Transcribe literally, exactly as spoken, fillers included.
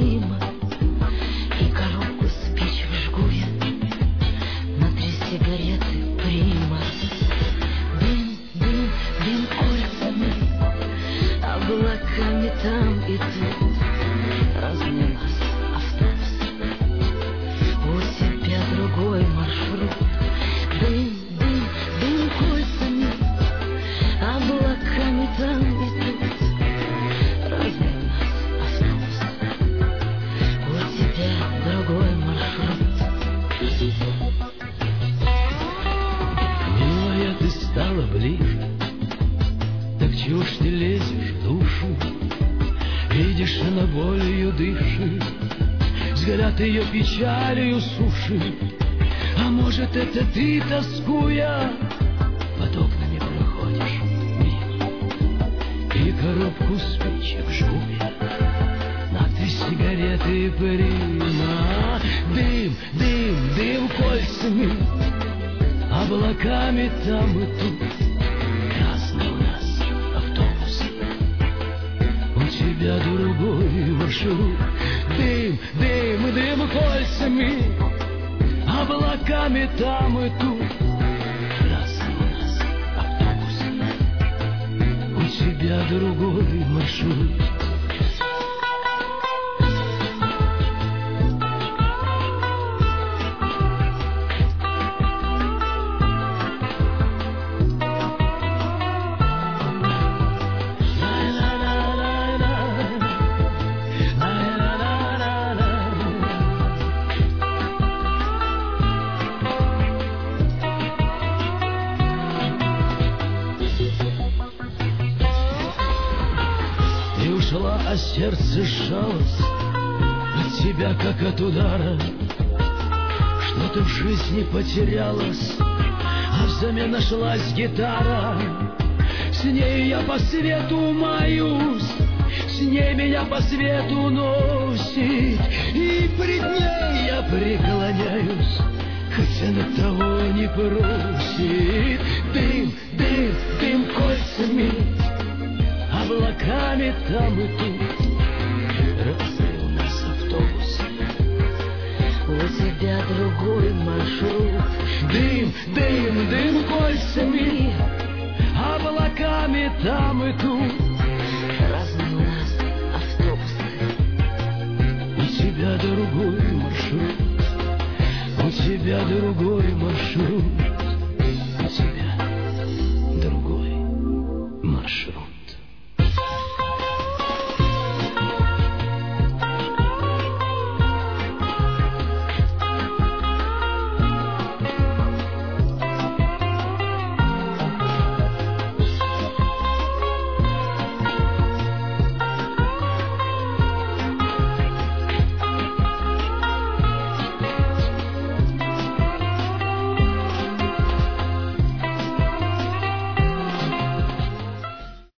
дыма, и коробку спичек жгу я на три сигареты прима. Дым, дым, дым кольцами, облаками там и тут. Разные нас автобус, у тебя другой маршрут. Дым, дым, дым кольцами, облаками там и тут. Разные у нас автобус, у тебя другой маршрут. Милая, ты стала ближе, так чего ж ты лезешь в душу? Видишь, она болью дышит, взгляд ее печалью сушит. А может, это ты, тоскуя, под окнами проходишь мимо, и коробку спичек жуя на три сигареты прима. Дым, дым, дым кольцами, облаками там и тут. Разный у нас автобус, у тебя другой маршрут. Дым, дым, дым кольцами, облаками там и тут. Разный у нас автобус, у тебя другой маршрут. Ушла, а сердце сжалось от тебя, как от удара. Что-то в жизни потерялось, а взамен нашлась гитара. С ней я по свету маюсь, с ней меня по свету носит, и пред ней я преклоняюсь, хоть она того не просит. Дым, дым, дым кольцами, облаками там и тут. Разный у нас автобус, У тебя другой маршрут. дым, дым, дым кольцами, облаками там и тут. Разные у нас автобусы, У тебя другой маршрут, у тебя другой маршрут.